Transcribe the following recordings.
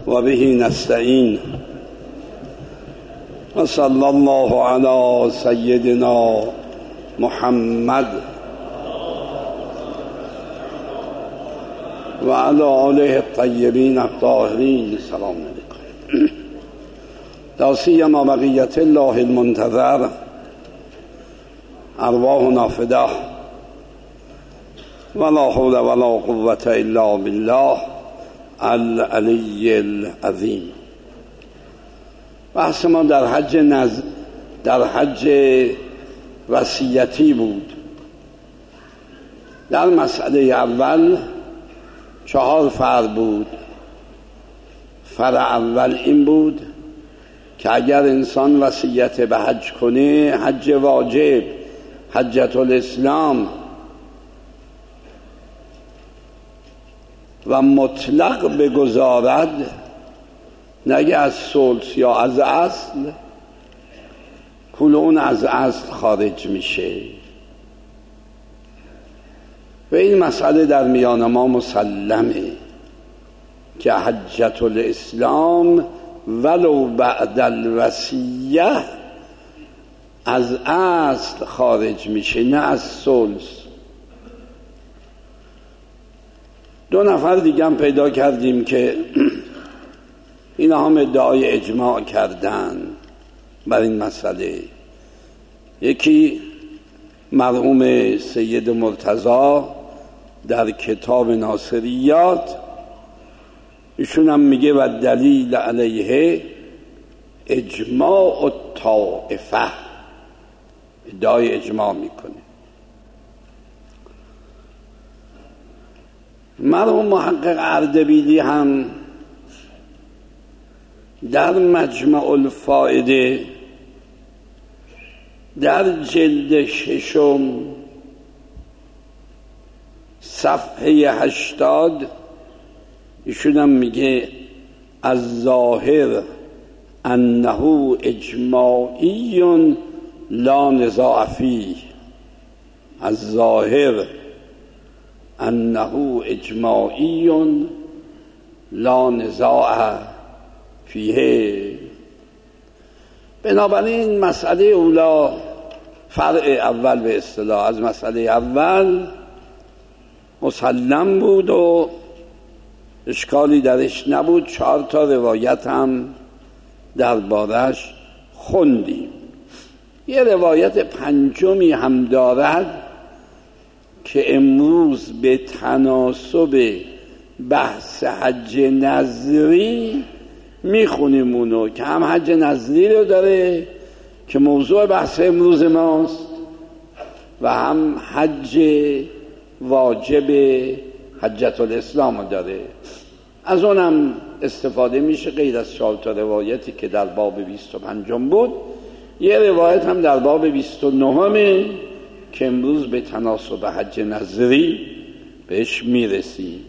و به نستعین و صلی الله علی سیدنا محمد و علی آله الطیبین الطاهرین. سلام علیکم. لا سیما بقیت الله المنتظر ارواحنا فداه ولا حول ولا قوة الا بالله العلی العظیم. بحث ما در حج وصیتی بود. در مسئله اول 4 فرع بود. فرع اول این بود که اگر انسان وصیت به حج کنه، حج واجب، حجت الاسلام و مطلق بگذارد، نگه از ثلث یا از اصل، کل اون از اصل خارج میشه. و این مسئله در میان ما مسلمه که حجت الاسلام ولو بعد الوصیه از اصل خارج میشه، نه از ثلث. 2 نفر دیگه هم پیدا کردیم که اینا هم ادعای اجماع کردن بر این مسئله. یکی مرحوم سید مرتضی در کتاب ناصریات، ایشون هم میگه و دلیل علیه اجماع الطائفه، ادعای اجماع میکنه. مرحوم محقق اردبیلی هم در مجمع الفائده در جلد 6 صفحه 80 ایشون هم میگه از ظاهر انه اجماعی لا نزاع فیه. از ظاهر انه اجماعی لا نزاع فیه. بنابراین مسئله اولا، فرع اول به اصطلاح از مسئله اول مسلم بود و اشکالی درش نبود. 4 روایت هم دربارش خوندیم. یه روایت پنجمی هم دارد که امروز به تناسب بحث حج نظری میخونیم اونو، که هم حج نظری رو داره که موضوع بحث امروز ماست و هم حج واجب حجت الاسلام رو داره. از اونم استفاده میشه، غیر از 4 روایتی که در باب 25 بود. یه روایت هم در باب 29 که امروز به تناسب حج نظری بهش میرسیم.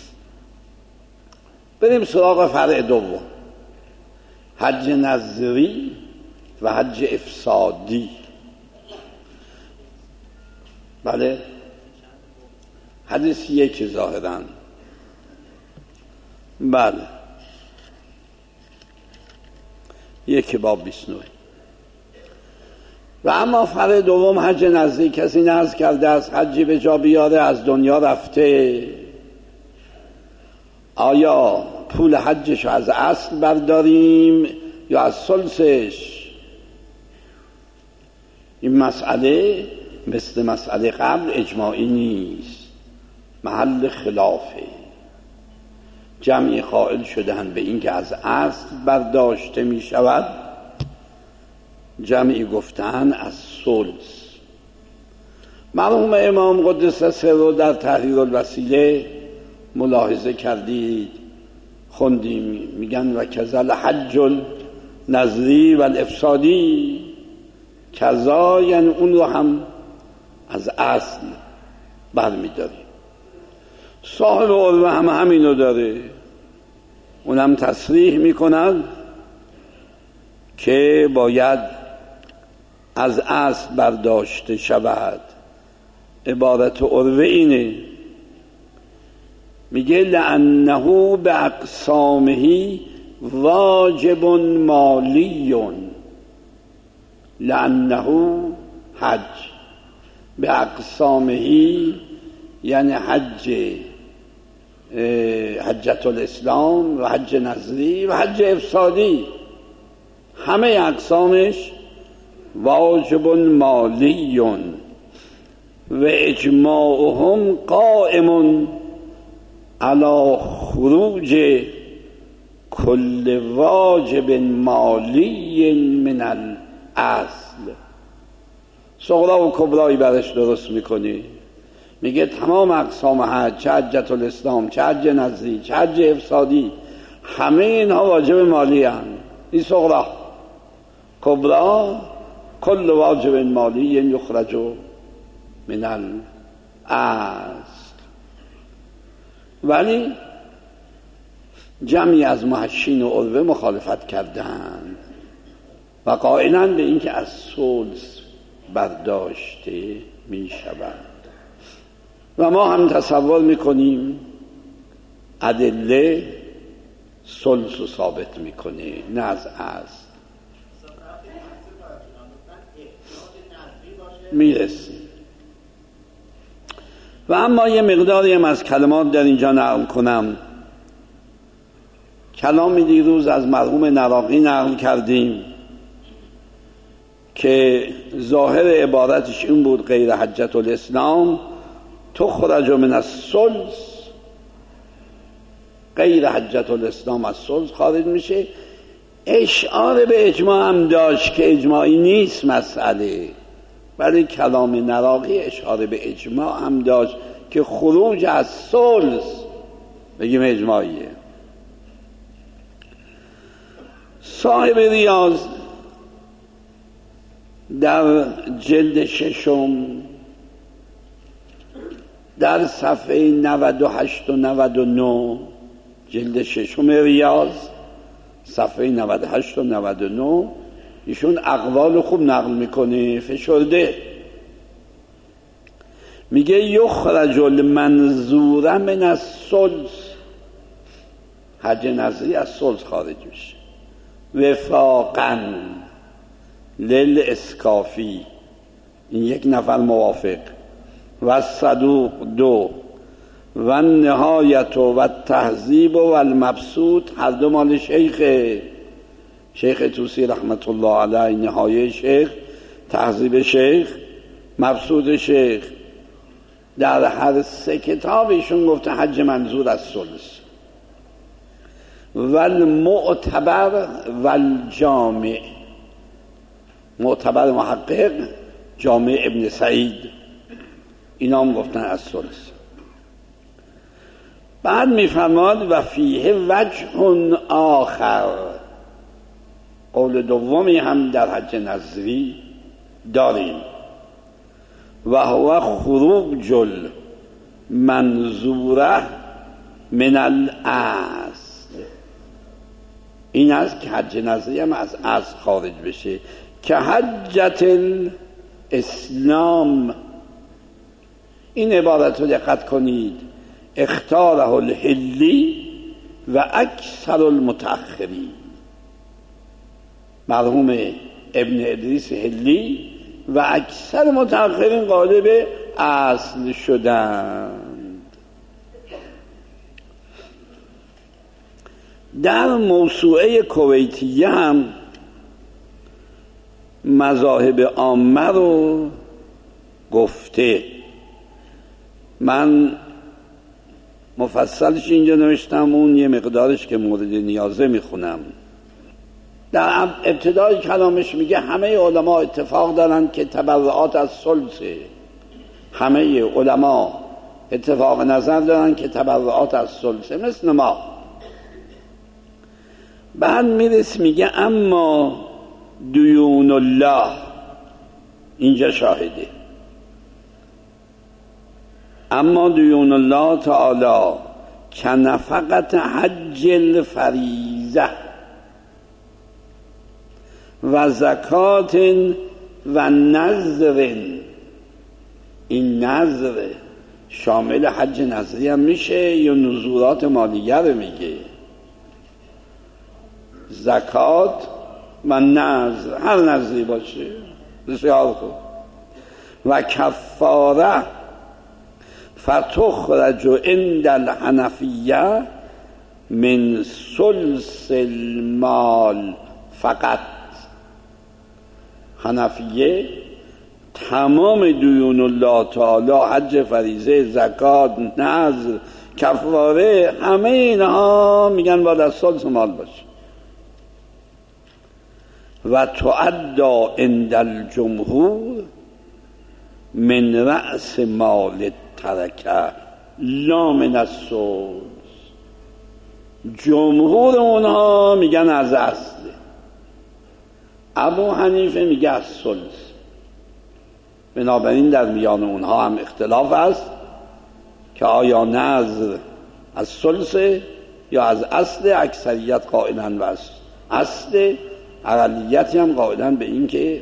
بریم سراغ فرع دوم، حج نظری و حج افسادی. بله، حدیث 1 ظاهراً. بله، 1 باب 29. و اما فرع دوم حج نظری، کسی نذر کرده از حجی به جا بیاره، از دنیا رفته، آیا پول حجش از اصل برداریم یا از ثلثش؟ این مسئله مثل مسئله قبل اجماعی نیست، محل خلافه. جمعی قائل شدن به این که از اصل برداشته می شود، جمعی گفتن از ثلث. مرحوم امام قدس سره در تحریر الوسیله ملاحظه کردید، خوندیم، میگن و کذا حج نظری و الافسادی، کذا یعنی اون رو هم از اصل برمیداریم. صاحب عروه هم همینو داره، اونم تصریح میکنن که باید از اصل برداشته شود. عبارت عروه اینه میگه لأنه به اقسامه واجب مالی، لأنه حج به اقسامه یعنی حجت الاسلام و حج نظری و حج افسادی، همه اقسامش واجب مالی و اجماعهم قائم علی خروج کل واجب مالی من الاصل. صغرا و کبرایی برش درست میکنی، میگه تمام اقسام حج، چه حجت الاسلام، چه حج نظری، چه حج افسادی، همه اینها واجب مالی هم. این صغرا. کبرا کل واجب مالی یخرج من الاصل. ولی جمعی از محشین و عروه مخالفت کردند و قائلند به اینکه از ثلث برداشته می شود. و ما هم تصور میکنیم ادله ثلث رو ثابت میکنه، نه از اصل. میرسیم. و اما یه مقداری هم از کلمات در اینجا نقل کنم. کلامی دیروز از مرحوم نراقی نقل کردیم که ظاهر عبارتش این بود غیر حجت الاسلام تخرج من الثلث، غیر حجت الاسلام از ثلث خارج میشه. اشعار به اجماع هم داشت که اجماعی نیست مسئله، ولی کلام نراقی اشاره به اجماع هم داشت که خروج از ثلث بگیم اجماعیه. صاحب ریاض در جلد 6 در صفحه 98 و 99، جلد 6 ریاض صفحه 98 و 99، ایشون اقوال خوب نقل میکنه، فشرده. میگه یخرج المنظور من الثلث، حج نظری از ثلث خارج میشه. وفاقا للاسکافی، این یک نفر موافق، و صدوق 2 و نهایت و تهذیب و المبسوط، هر دو مال شیخ طوسی رحمت الله علیه. نهایه شیخ، تهذیب شیخ، مبسوط شیخ. در هر 3 کتابشون گفته حج منظور از ثلث. والمعتبر والجامع، معتبر محقق، جامع ابن سعید، اینا هم گفتن از ثلث. بعد میفرماد و فیه وجه آخر، قول دومی هم در حج نظری داریم، و هو خروج المنظوره من الاصل. این است که حج نظری هم از اصل خارج بشه، که حجت الاسلام. این عبارت رو دقت کنید، اختاره الحلی و اکثر المتأخرین. مرحوم ابن ادریس حلی و اکثر متأخرین قالب اصل شدند. در موسوعه کویتیه هم مذاهب عامه رو گفته. من مفصلش اینجا نوشتم، اون یه مقدارش که مورد نیازه میخونم. در ابتدای کلامش میگه همه علما اتفاق دارن که تبرعات از ثلثه، همه علما اتفاق نظر دارن که تبرعات از ثلثه، مثل ما. بعد میرس میگه اما دیون الله، اینجا شاهده، اما دیون الله تعالی که نفقت حج الفریضه و زکات و نذر، این نذر شامل حج نظری هم میشه یا نزولات مالیه رو میگه؟ زکات و نذر، هر نذری باشه. بسیار خوب. و کفاره فتخرج عند الحنفیه من ثلث المال فقط. حنفیه تمام دیون الله تعالی، حج فریضه، زکات، نذر، کفاره، همه اینها میگن باید از ثلث مال باشه. و تعدا عند الجمهور من رأس مال ترکه لا من الثلث. جمهور اونها میگن از اصل، ابو حنیفه میگه از ثلث. بنابراین در میان اونها هم اختلاف است که آیا نذر از ثلث یا از اصل. اکثریت قائلن و از اصل، اقلیتی هم قائلن به این که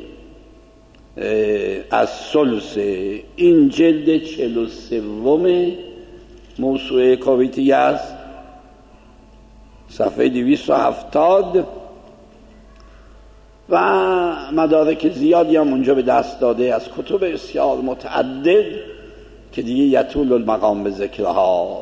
از ثلث. این جلد 43 موسوعه کویتی است، صفحه 270 و مدارک زیادی هم اونجا به دست داده از کتب بسیار متعدد که دیگه یطول المقام به ذکرها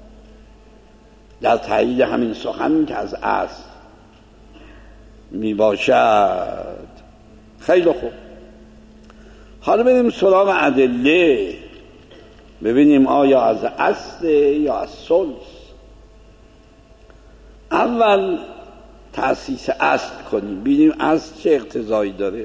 در تایید همین سخن که از اصل می باشد. خیلی خوب، حالا بریم سراغ ادله، ببینیم آیا از اصل یا از ثلث. اول تأسیس اصل کنیم، ببینیم اصل چه اقتضایی داره.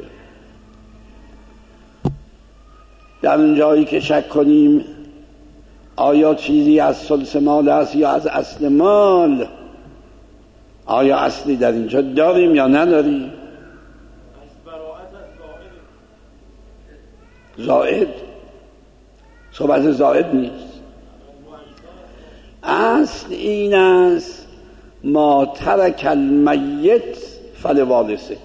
در اون جایی که شک کنیم آیا چیزی از ثلث مال است یا از اصل مال، آیا اصلی در اینجا داریم یا نداریم؟ زائد، صحبت زائد نیست. اصل این است ما ترک المیت فلوارثه.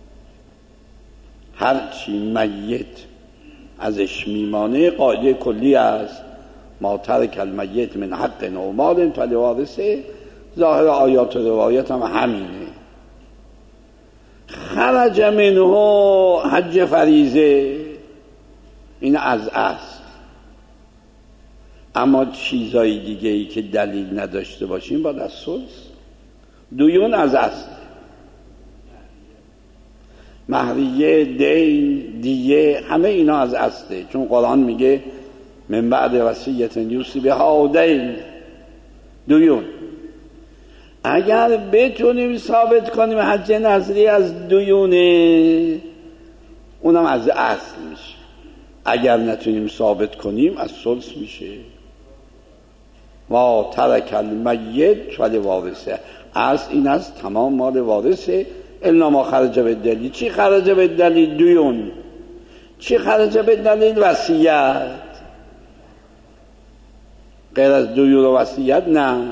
هرچی میت ازش میمانه قاعده کلی است ما ترک المیت من حق و مال فلوارثه. ظاهر آیات و روایت هم همینه. خرج منه حج فریضه، این از اصل. اما چیزای دیگه ای که دلیل نداشته باشیم باید از ثلث. دیون از اصل، مهریه، دین، دیه، همه اینا از اصله، چون قرآن میگه من بعد وصیت یوصی بها دین، دیون. اگر بتونیم ثابت کنیم حج نظری از دیونه، اونم از اصل میشه. اگر نتونیم ثابت کنیم از ثلث میشه. ما ترک المیت فلوارثه. اصل این است تمام مال وارثه الا ما خرج به دلیل. چی خرج به دلیل؟ دیون. چی خرج به دلیل؟ وصیت. غیر از دیون و وصیت نه.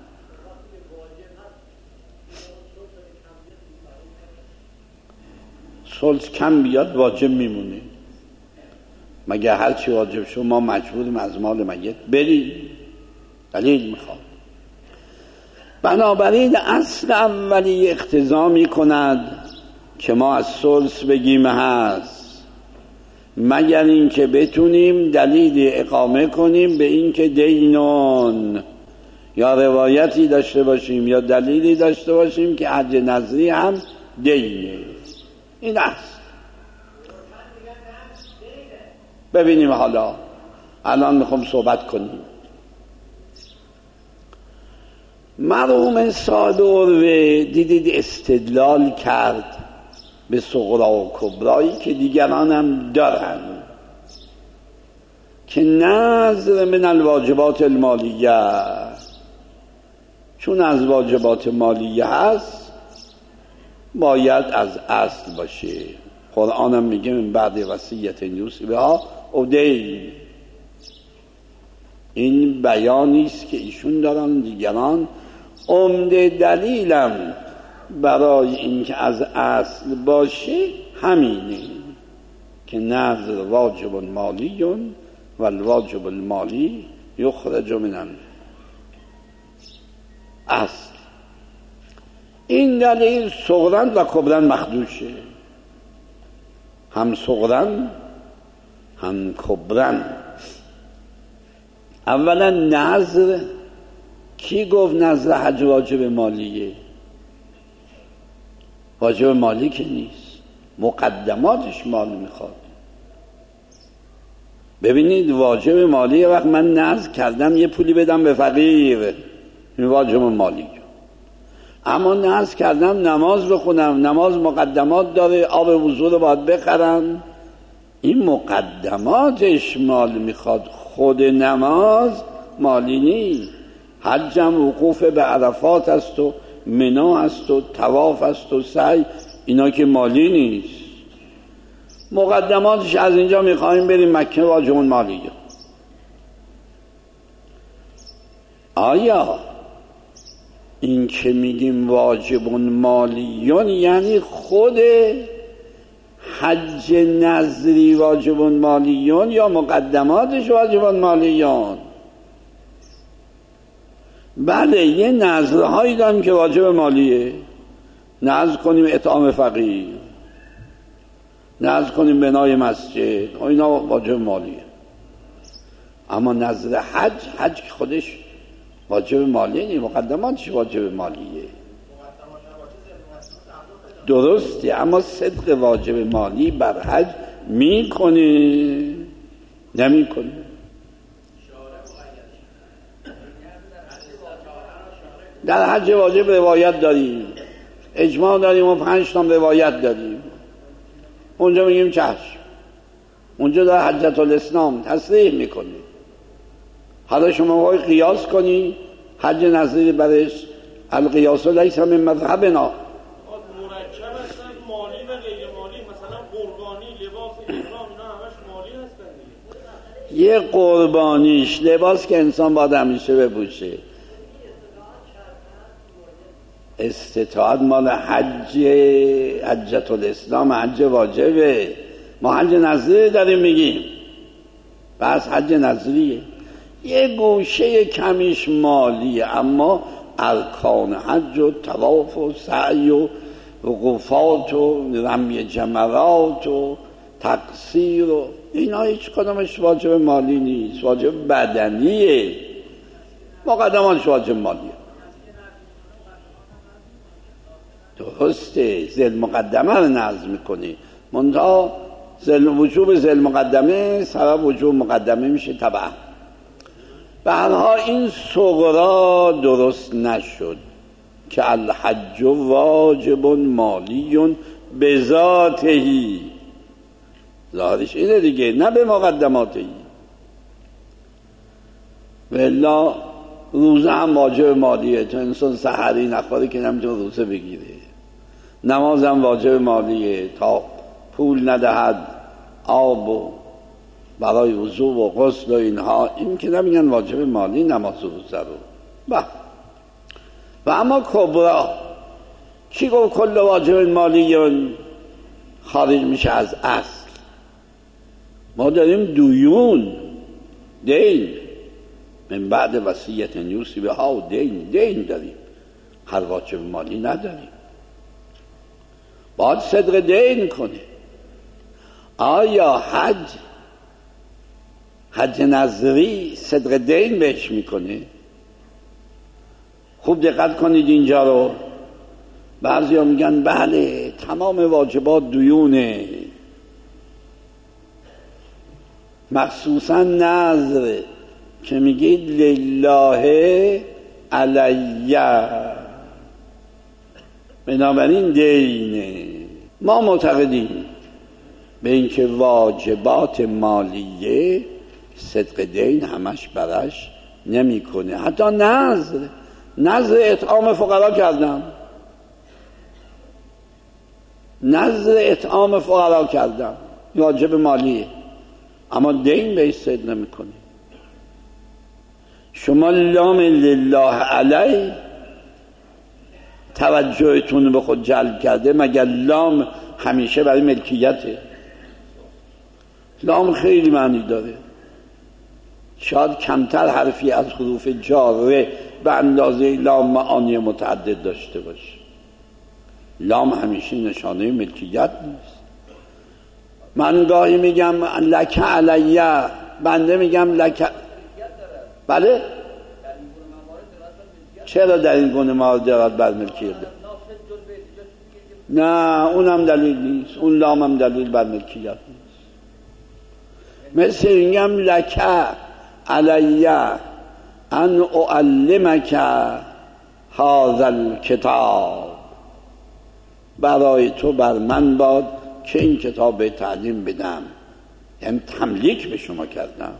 ثلث کم بیاد واجب میمونه. مگه هر چی واجب شد ما مجبوریم از مال میت بریم؟ دلیل میخواد. بنابراین اصل اولی اقتضا میکند که ما از ثلث بگیم هست، مگر اینکه بتونیم دلیلی اقامه کنیم به اینکه دینون، یا روایتی داشته باشیم یا دلیلی داشته باشیم که حج نظری هم دینه. این است. ببینیم حالا الان میخوام صحبت کنیم. مرحوم صاحب عروه دیدید استدلال کرد به صغرا و کبرایی که دیگران هم دارن که نذر من الواجبات المالیه، چون از واجبات مالیه هست باید از اصل باشه. قرآن هم میگه من بعد وصیت یوصی بها او دین. این بیانی است که ایشون دارن، دیگران. عمده دلیلم برای اینکه از اصل باشه همینه که نذر واجب مالیون و الواجب المالی یخرج من اصل. این دلیل صغرا و کبرا مخدوشه، هم صغرا هم کبرا. اولا نذر، کی گفت نذر حج واجب مالیه؟ واجب مالی که نیست، مقدماتش مال میخواد. ببینید واجب مالی یه وقت من نذر کردم یه پولی بدم به فقیر، این واجب مالی. اما نذر کردم نماز بخونم، نماز مقدمات داره، آب وضو رو باید بخرم، این مقدماتش مال میخواد، خود نماز مالی نیست. حجم وقوف به عرفات است و منا است و طواف است و سعی، اینا که مالی نیست. مقدماتش از اینجا میخوایم بریم مکه، واجب مالیه. آیا این که میگیم واجب مالیون یعنی خود حج نظری واجب مالیون یا مقدماتش واجب مالیون؟ بله، یه نظرهایی داریم که واجب مالیه، نظر کنیم اطعام فقیر، نظر کنیم بنای مسجد، اینا واجب مالیه. اما نظر حج که خودش واجب مالیه نیست، مقدماتش واجب مالیه. درسته، اما صدق واجب مالی بر حج میکنه نمیکنه؟ در حج واجب روایت داریم، اجماع داریم و 5 تا روایت داریم، اونجا میگیم چشم، اونجا در حجت الاسلام تصریح میکنه. حالا شما باید قیاس کنی، حج نظری برش القیاس لیس من مذهبنا، مرکب هستن مالی و غیر مالی، مثلا قربانی، لباس، احرام، اینا همش مالی هستن دیگه. یه قربانیش لباس که انسان باید همیشه بپوشه، استطاعت مال حجت الاسلام، حج واجبه. ما حج نظری داریم میگیم، بس حج نظریه، یه گوشه کمیش مالیه، اما ارکان حج و طواف و سعی و وقوفات و رمی جمرات و تقصیر و اینا هیچ کدامش واجب مالی نیست، واجب بدنیه، مقدمانش واجب مالیه. درسته، ذل مقدمه رو نظر میکنی، منتها وجوب ذل مقدمه سبب وجوب مقدمه میشه طبعا. به هر حال این صغرا درست نشد که الحج واجب مالی بذاتهی، ظاهرش اینه دیگه، نه به مقدماتهی. والا روزه هم واجب مالیه، تو انسان سحری نخوره که نمیتونه روزه بگیره. نماز هم واجب مالیه، تا پول ندهد آب و برای وضو و غسل و اینها، این که نمیگن واجب مالی نماز و روزه رو. و اما کبرا، چی گفت کل واجب مالی خارج میشه از اصل؟ ما داریم دیون، دین، من بعد وصیت یوصی بها و دین داریم، هر واجب مالی نداریم. باید صدق دین کنه. آیا حج نظری صدق دین بهش میکنه؟ خوب دقت کنید اینجا رو. بعضی ها میگن بله تمام واجبات دیونه، مخصوصا نظر که میگید لله علیه، بنابراین دینه. ما معتقدیم به اینکه واجبات مالیه صدق دین همش برش نمیکنه. حتی نظر اطعام فقرا کردم، واجب مالیه، اما دین بهش صدق نمیکنه. شما لام لله علی توجهتون به خود جلب کرده، مگر لام همیشه برای ملکیته؟ لام خیلی معنی داره. شاید کمتر حرفی از حروف جاره به اندازه لام معانی متعدد داشته باشه. لام همیشه نشانه ملکیت نیست. من گاهی میگم لک علیه، بنده میگم لک، بله چرا در این گونه موارد دارد بر ملکیت؟ نه اونم دلیل نیست، اون لام هم دلیل بر ملکیت نیست. مثل میگم لک علیه ان اعلمک هذا الکتاب، برای تو بر من باد که این کتاب به تعلیم بدم، یعنی تملیک به شما کردم.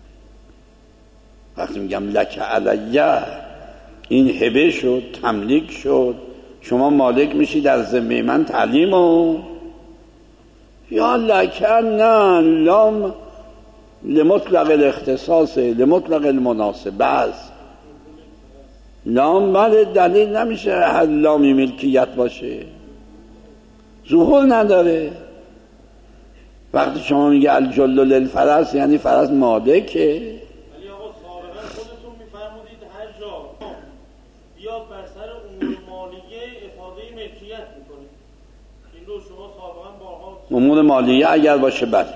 وقتی میگم لک علیه این هبه شد، تملیک شد، شما مالک میشی در ذمه من تعلیمو. یا لک نه، لام لمطلق الاختصاص لمطلق المناسبه است. لام بله دلیل نمیشه هر لامی ملکیت باشه، ظهور نداره. وقتی شما میگه الجل للفرس یعنی فرس مالکه. ولی آقا سابقا خودتون میفرمودید هر جا بیاد بر سر امور مالیه افاده ملکیت میکنید. این رو شما سابقا بارها امور مالیه اگر باشه بله،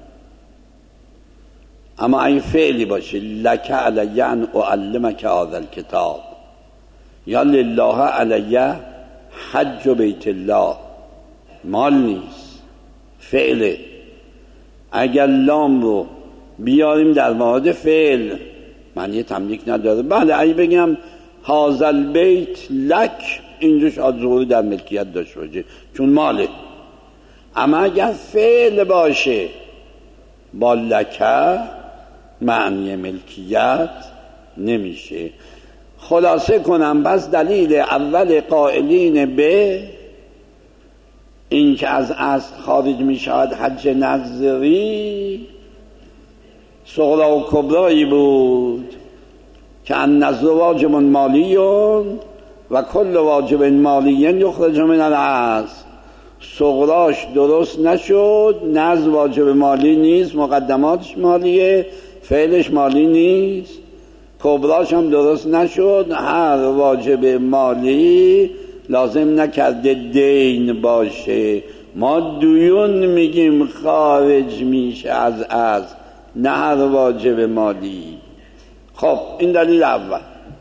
اما این فعلی باشه لک علی ان اعلمک هذا الکتاب یا لله علی حج بیت الله، مال نیست، فعله. اگر لام رو بیاریم در مورد فعل معنی تملیک نداره. بله اگه بگم هذا البیت لک، اینجوش ظهور در ملکیت داشته باشه چون ماله. اما اگر فعل باشه با لکه معنی ملکیت نمیشه. خلاصه کنم پس دلیل اول قائلین به این که از اصل خارج می شود حج نظری صغرا و کبرایی بود که النظر واجب مالی و کل واجب مالی یخرج من الاصل. صغراش درست نشد، نظر واجب مالی نیست، مقدماتش مالیه، فعلش مالی نیست. کبراش هم درست نشد، هر واجب مالی لازم نکرده دین باشه. ما دیون میگیم خارج میشه از نه هر واجب مالی. خب این دلیل اول.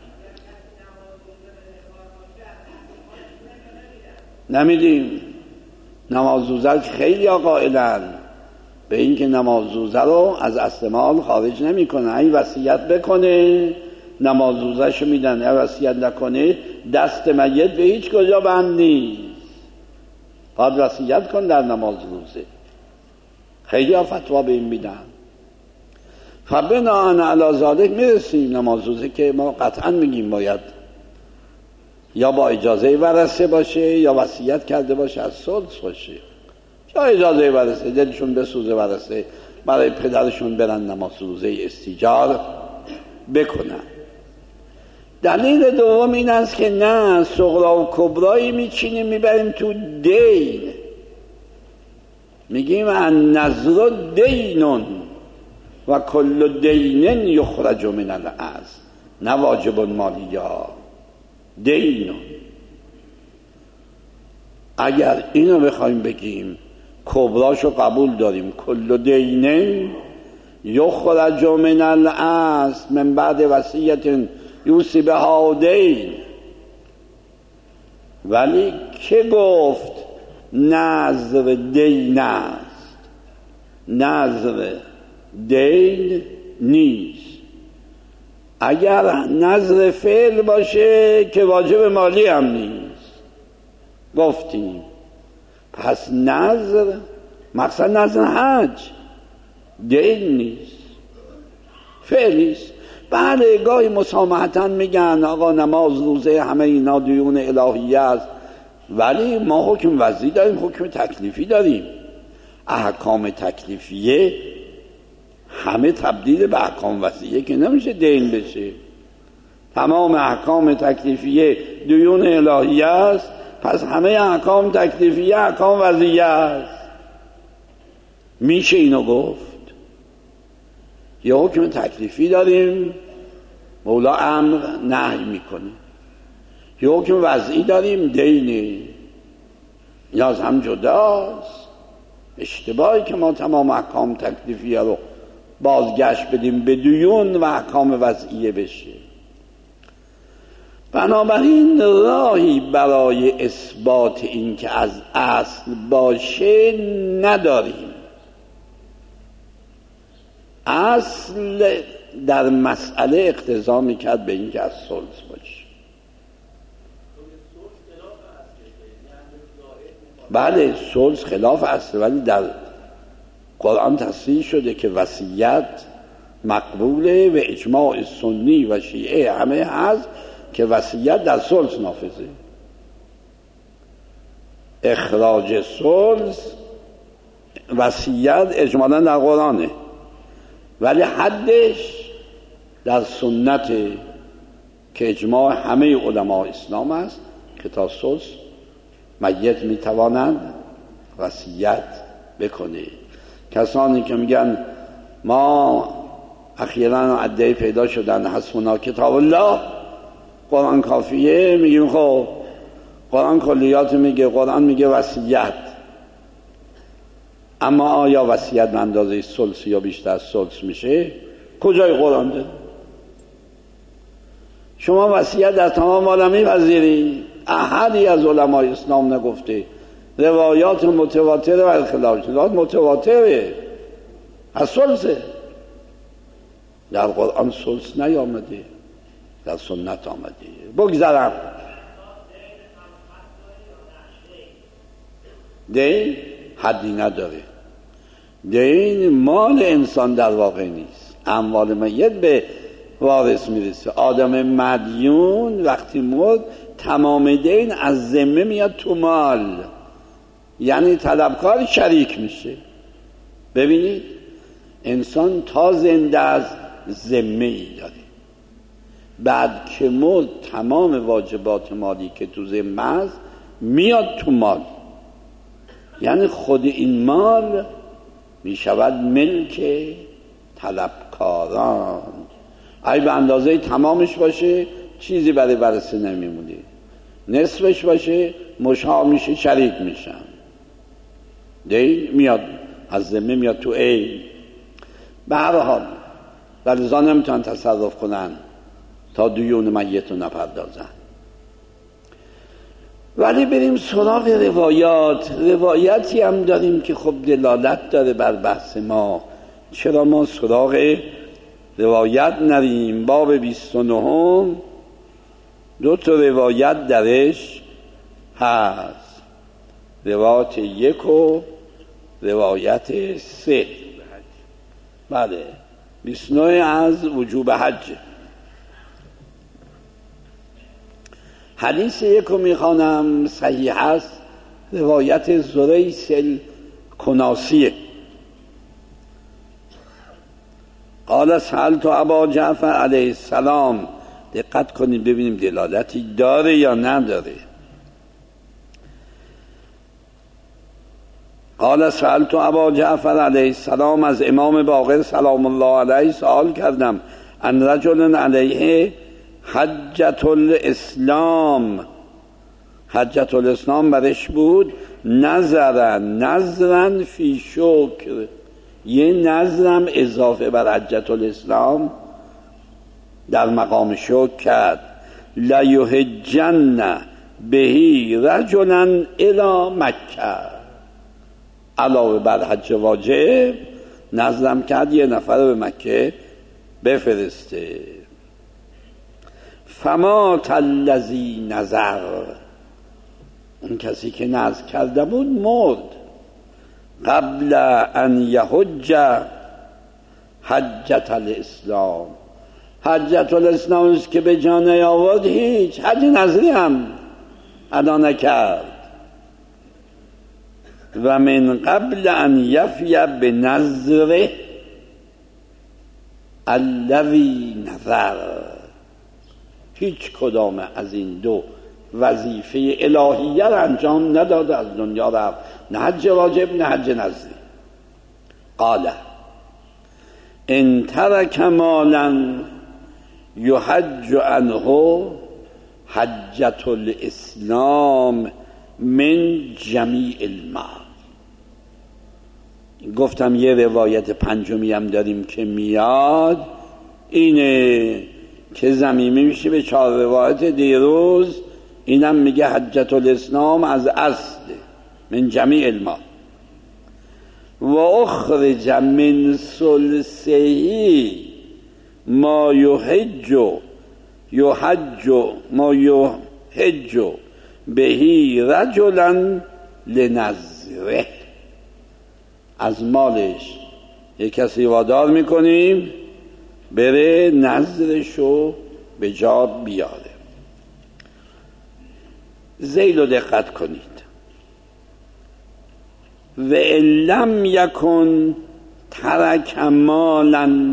نمیدیم نماز روزه خیلی قائلن به این که نماز روزه رو از اصل مال خارج نمی کنه. این وصیت بکنه نماز روزه شو میدن، این وصیت نکنه دست میت به هیچ کجا بند نیست، باید وصیت کن در نماز روزه. خیلی ها فتوا به این میدن. فبناء علی ذلک میرسیم نماز روزه که ما قطعا میگیم باید یا با اجازه ورثه باشه یا وصیت کرده باشه از سدس باشه، یا اجازه ورثه دلشون بسوزه ورثه برای پدرشون برن نماز روزه استیجار بکنن. دلیل دوم این است که نه صغرا و کبرایی میچینیم میبریم تو دین، میگیم النظر دینون و کل دینن یخرج من الاصل، نه واجب مالیا دینون. اگر اینو بخوایم بگیم کبراشو قبول داریم، کل دینن یخرج من الاصل من بعد وصیت یوصی بها دین. ولی که گفت نظر دین است، نظر دین نیست. اگر نظر فعل باشه که واجب مالی هم نیست گفتیم، پس نظر مقصد نظر حج دین نیست، فعلیست. بله گاهی مسامحتاً میگن آقا نماز روزه همه اینا دیون الهیه است، ولی ما حکم وضعی داریم، حکم تکلیفی داریم. احکام تکلیفیه همه تبدیل به احکام وضعیه که نمیشه دین بشه. تمام احکام تکلیفیه دیون الهیه است، پس همه احکام تکلیفیه احکام وضعیه است. میشه اینو گفت؟ یه حکم تکلیفی داریم، مولا امر نهی میکنه. یه حکم وضعی داریم، دینی. این از هم جداست. اشتباهی که ما تمام احکام تکلیفیه رو بازگشت بدیم به دیون و احکام وضعیه بشه. بنابراین راهی برای اثبات این که از اصل باشه نداریم. اصل در مسئله اقتضا میکرد به این که از صلح باشه. بله صلح خلاف اصل، ولی در قرآن تصریح شده که وصیت مقبوله و اجماع سنی و شیعه همه هست که وصیت در صلح نافذه. اخراج صلح وصیت اجمالا در قرآنه، ولی حدش در سنت که اجماع همه علماء اسلام است که تا صلح میت میتواند وصیت بکنه. کسانی که میگن ما اخیراً عده‌ای پیدا شدن حسبنا کتاب الله، قرآن کافیه، میگیم خب قرآن کلیات میگه، قرآن میگه وصیت، اما آیا وصیت به اندازه ثلث یا بیشتر از ثلث میشه؟ کجای قرآن ده؟ شما وصیت در تمام عالم می‌پذیری؟ احدی از علمای اسلام نگفته. روایات متواتره و الخلافات متواتره از ثلثه. در قرآن ثلث نیامده، در سنت آمده. بگذارم دین حدی نداره. دین مال انسان در واقع نیست، اموال میت به وارث میرسه. آدم مدیون وقتی مرد تمام دین از ذمه میاد تو مال، یعنی طلبکار شریک میشه. ببینید انسان تا زنده از ذمه ای داره، بعد که مرد تمام واجبات مالی که تو ذمه است میاد تو مال، یعنی خود این مال میشود ملک طلبکاران. اگه به اندازه تمامش باشه چیزی برای ورثه نمیمونه، نصفش باشه مشا میشه، شریک میشن. دین میاد از ذمه میاد تو عین. به هر حال ولذا نمیتونن تصرف کنن تا دیون میت رو نپردازن. ولی بریم سراغ روایات. روایتی هم داریم که خب دلالت داره بر بحث ما. چرا ما سراغ روایت نریم؟ باب 29 دو تا روایت درش هست، روایت 1 و روایت 3. بله 29 از وجوب حج. حدیث 1 میخوانم، صحیح است، روایت زریس الکناسیه. قال سألت ابا جعفر علیه السلام. دقت کنید ببینیم دلالتی داره یا نداره. قال سألت ابا جعفر علیه السلام، از امام باقر سلام الله علیه سوال کردم، ان رجل علیه حجت الاسلام، حجت الاسلام برش بود، نظرن فی شکر، یه نظرم اضافه بر حجت الاسلام در مقام شکر کرد، لیحجن بهی رجلا الی مکه، علاوه بر حج واجب نظرم کرد یه نفر به مکه بفرسته. فمات الذی نظر، اون کسی که نظر کرده بود مرد، قبل ان یحج حجت الاسلام، حجت الاسلام که به جان نیاورد هیچ حج نظری هم ادا نکرد. و من قبل ان یفی بنظره الذی نظر، هیچ کدام از این دو وظیفه الهیه را انجام نداد، از دنیا رفت، نه حج واجب نه حج نظری. قال ان ترک مالا یحج عنه حجة الاسلام من جمیع المال. گفتم یه روایت پنجمی هم داریم که میاد، اینه که ضمیمه میشه به 4 روایت دیروز. اینم میگه حجة الاسلام از اصل من جمیع المال. و اخرج من ثلثه ما یحج بهی رجلا لنذره. از مالش یک کسی وادار میکنیم بره نذرشو به جا بیاره. ذیل رو دقت کنید. و ان لم یکن ترک مالا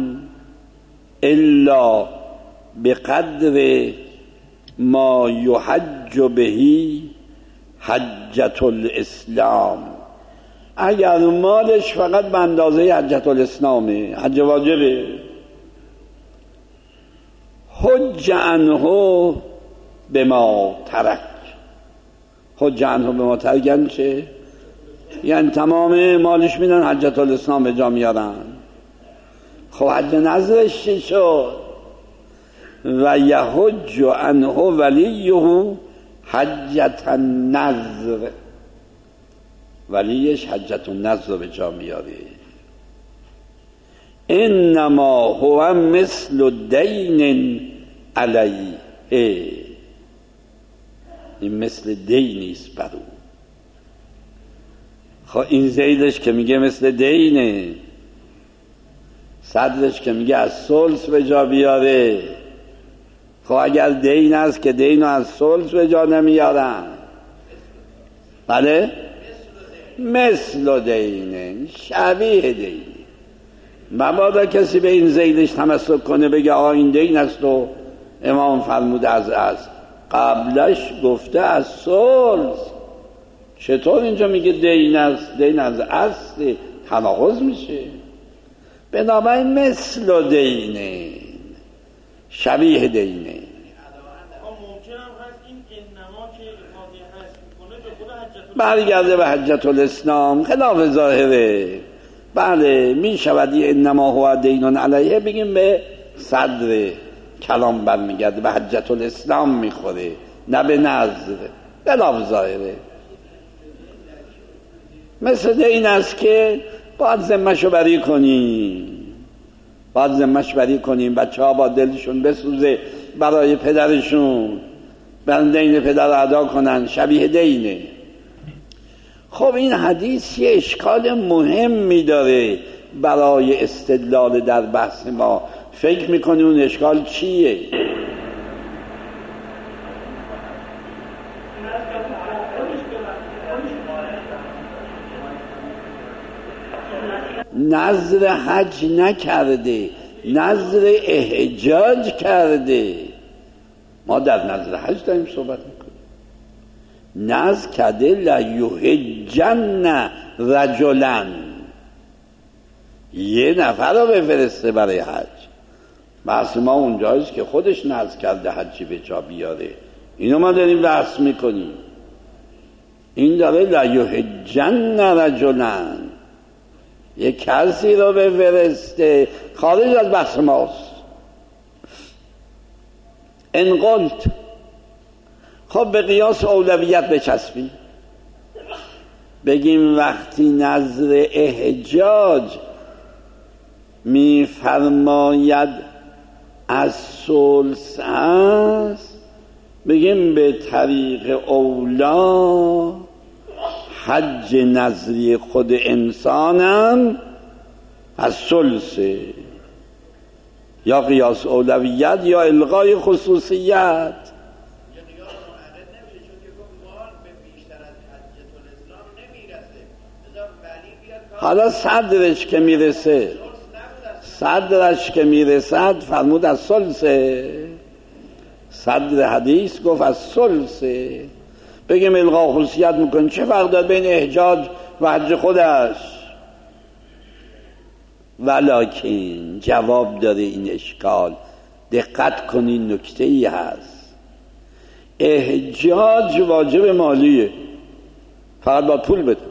الا بقدر ما یحج بهی حجة الاسلام. اگر مالش فقط به اندازه حجة الاسلامه، حج واجبه، حج عنه به ما ترک. حج عنه به ما ترک یعنی چه؟ یعنی تمام مالش میدن حجة الاسلام به جا میارن. خب حج نظرش چی شد؟ و یحج عنه ولیه حجة النذر. ولیش حجة النذر به جا میاره. انما هو مثل دین علیه. این مثل دینیست برو. خب این زیدش که میگه مثل دینه، صدرش که میگه از ثلث به جا بیاره. خب اگر دین است که دینو از ثلث به جا نمیارن. بله؟ مثل دینه، شبیه دینه. مبادا کسی به این زیدش تمسک کنه بگه آقا این دین است و امام فرموده از قبلش گفته از ثلث. چطور اینجا میگه دین است؟ دین از اصل تناقض میشه. بنابراین مثل دینه، شبیه دینه. ممکن هم هست این انما که افاده هست میکنه به خود حجة برگرده به حجة الاسلام، خلاف ظاهره. بله میشود انما هو دین علیه بگیم به صدر کلام برمیگرده، به حجة الاسلام میخوره نه به نذر، خلاف ظاهره. مثل دین است که باید ذمه‌شو بری کنیم، بچه ها با دلشون بسوزه برای پدرشون، برای دین پدر ادا کنن، شبیه دینه. خب این حدیث یه اشکال مهمی داره برای استدلال در بحث ما. فکر میکنی اون اشکال چیه؟ نذر حج نکرده، نذر احجاج کرده. ما در نذر حج داریم صحبت میکنیم. نذر کرده لیحجن رجلا، یه نفر رو بفرسته برای حج. بحث ما اونجاییست که خودش نذر کرده حجی به جا بیاره. اینو ما داریم بحث میکنیم. این داره لیحجن رجلا، یه کسی رو بفرسته، خارج از بحث ماست. ان قلت، خب به قیاس اولویت بچسبیم، بگیم وقتی نذر احجاج میفرماید از ثلث است، بگیم به طریق اولا حج نذری خود انسانم از ثلثه، یا قیاس اولویت یا الغای خصوصیت. حالا صدرش که میرسد فرمود از ثلثه، صدر حدیث گفت از ثلثه. بگیم الغا خصوصیت میکنیم، چه فرق داره بین احجاج و حج خودش؟ ولکن جواب داره این اشکال. دقت کنین نکته ای هست، احجاج واجب مالیه، فقط باید پول بده.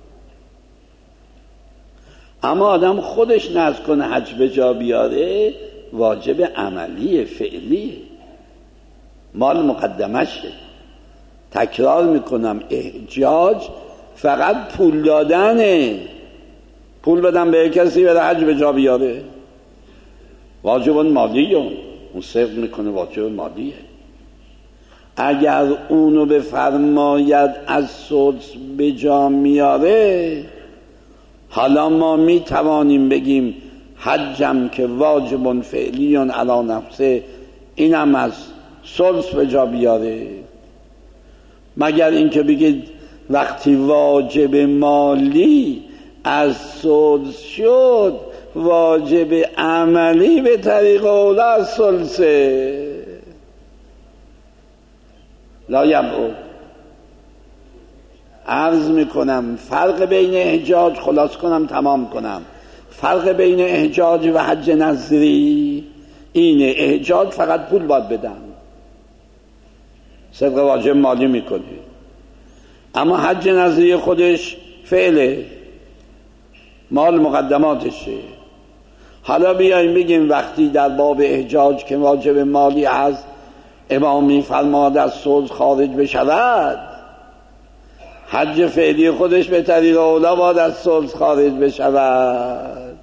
اما آدم خودش نذر کنه حج به جا بیاره، واجب عملی فعلیه، مال مقدمشه. تکرار میکنم، احجاج فقط پول دادنه، پول بدم به کسی بره حج به جا بیاره، واجب مالیه، اون صدق میکنه واجب مالیه. اگر اونو بفرماید از سدس به جا میاره، حالا ما میتوانیم بگیم حجم که واجب فعلی علی نفسه، اینم از سدس به جا بیاره. مگر اینکه بگید وقتی واجب مالی از سدس شد، واجب عملی به طریق اولا از ثلثه. لا یبعد. عرض میکنم فرق بین احجاج، خلاص کنم تمام کنم، فرق بین احجاج و حج نظری اینه، احجاج فقط پول باید بدم، صدق واجب مالی میکنه. اما حج نظری خودش فعله، مال مقدماتشه. حالا بیاییم بگیم وقتی در باب احجاج که واجب مالی هست، امام میفرماد از سدس خارج بشود، حج فعلی خودش به طریق اولا باید از سدس خارج بشود.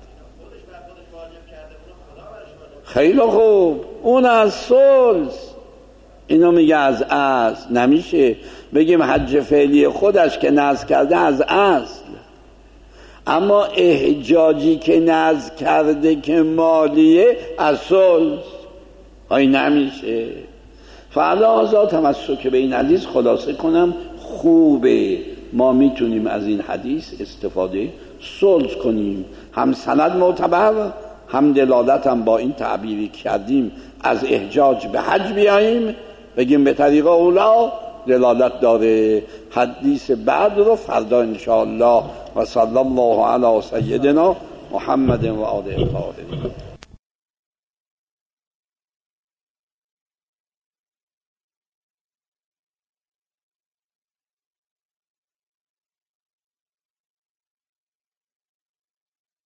خیلی خوب، اون از سدس، اینو میگه از اصل. نمیشه بگیم حج فعلی خودش که نذر کرده از اصل، اما احجاجی که نذر کرده که مالیه از سدس، های نمیشه. فعلا تمسک به این حدیث، خلاصه کنم، خوبه ما میتونیم از این حدیث استفاده سلس کنیم، هم سند معتبر، هم دلالت هم با این تعبیری کردیم از احجاج به حج بیاییم بگیم به طریق اولا دلالت داره. حدیث بعد رو فردا انشاءالله. و صلی الله علی سیدنا محمد و آله الطاهرین.